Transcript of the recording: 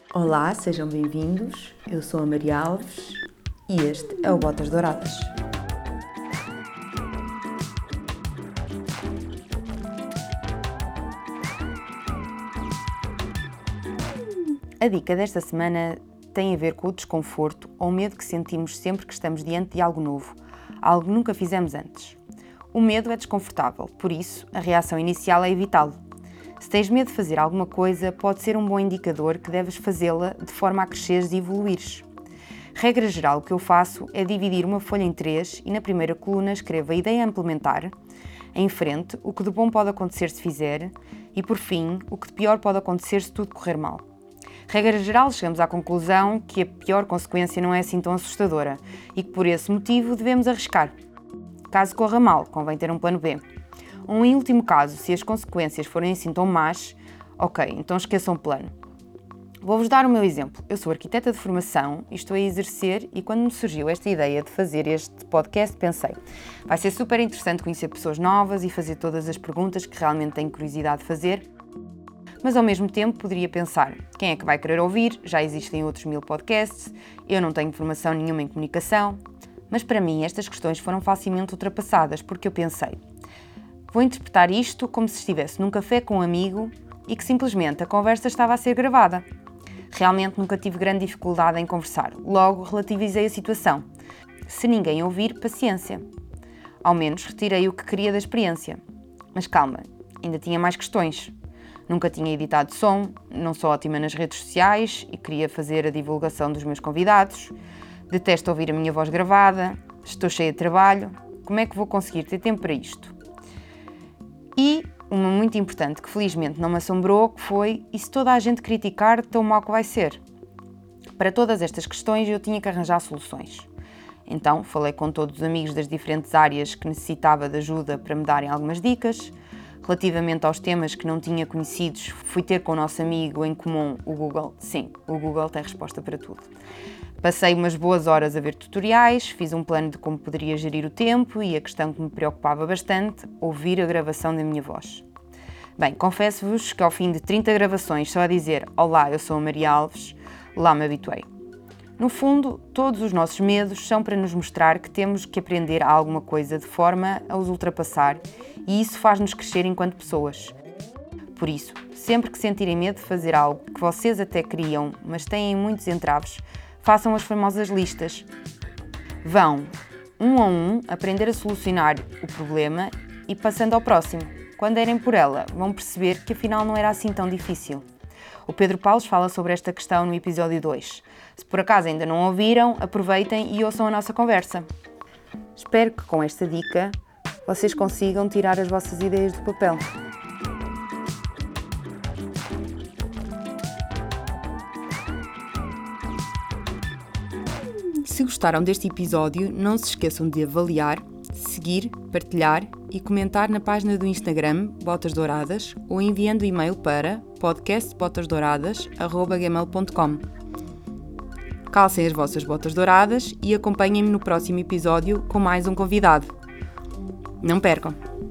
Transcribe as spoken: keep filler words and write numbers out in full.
Olá, sejam bem-vindos. Eu sou a Maria Alves e este é o Botas Douradas. A dica desta semana tem a ver com o desconforto ou medo que sentimos sempre que estamos diante de algo novo, algo que nunca fizemos antes. O medo é desconfortável, por isso a reação inicial é evitá-lo. Se tens medo de fazer alguma coisa, pode ser um bom indicador que deves fazê-la de forma a cresceres e evoluires. Regra geral, o que eu faço é dividir uma folha em três e na primeira coluna escrevo a ideia a implementar, em frente, o que de bom pode acontecer se fizer e, por fim, o que de pior pode acontecer se tudo correr mal. Regra geral, chegamos à conclusão que a pior consequência não é assim tão assustadora e que, por esse motivo, devemos arriscar. Caso corra mal, convém ter um plano B. Ou, em último caso, se as consequências forem assim tão más, ok, então esqueçam o plano. Vou-vos dar o meu exemplo. Eu sou arquiteta de formação e estou a exercer e quando me surgiu esta ideia de fazer este podcast, pensei, vai ser super interessante conhecer pessoas novas e fazer todas as perguntas que realmente tenho curiosidade de fazer, mas ao mesmo tempo poderia pensar, quem é que vai querer ouvir? Já existem outros mil podcasts, eu não tenho formação nenhuma em comunicação, mas para mim estas questões foram facilmente ultrapassadas porque eu pensei, vou interpretar isto como se estivesse num café com um amigo e que simplesmente a conversa estava a ser gravada. Realmente nunca tive grande dificuldade em conversar, logo relativizei a situação. Se ninguém ouvir, paciência. Ao menos retirei o que queria da experiência. Mas calma, ainda tinha mais questões. Nunca tinha editado som, não sou ótima nas redes sociais e queria fazer a divulgação dos meus convidados. Detesto ouvir a minha voz gravada, estou cheia de trabalho. Como é que vou conseguir ter tempo para isto? E uma muito importante que felizmente não me assombrou, que foi, e se toda a gente criticar, tão mal que vai ser? Para todas estas questões eu tinha que arranjar soluções. Então falei com todos os amigos das diferentes áreas que necessitava de ajuda para me darem algumas dicas. Relativamente aos temas que não tinha conhecidos, fui ter com o nosso amigo em comum, o Google. Sim, o Google tem resposta para tudo. Passei umas boas horas a ver tutoriais, fiz um plano de como poderia gerir o tempo e a questão que me preocupava bastante, ouvir a gravação da minha voz. Bem, confesso-vos que ao fim de trinta gravações só a dizer olá, eu sou a Maria Alves, lá me habituei. No fundo, todos os nossos medos são para nos mostrar que temos que aprender alguma coisa de forma a os ultrapassar e isso faz-nos crescer enquanto pessoas. Por isso, sempre que sentirem medo de fazer algo que vocês até queriam, mas têm muitos entraves, façam as famosas listas. Vão, um a um, aprender a solucionar o problema e passando ao próximo. Quando derem por ela, vão perceber que afinal não era assim tão difícil. O Pedro Paulo fala sobre esta questão no episódio dois. Se por acaso ainda não ouviram, aproveitem e ouçam a nossa conversa. Espero que com esta dica vocês consigam tirar as vossas ideias do papel. Se gostaram deste episódio, não se esqueçam de avaliar, seguir, partilhar e comentar na página do Instagram Botas Douradas ou enviando e-mail para podcast botas douradas arroba gmail ponto com. Calcem as vossas botas douradas e acompanhem-me no próximo episódio com mais um convidado. Não percam!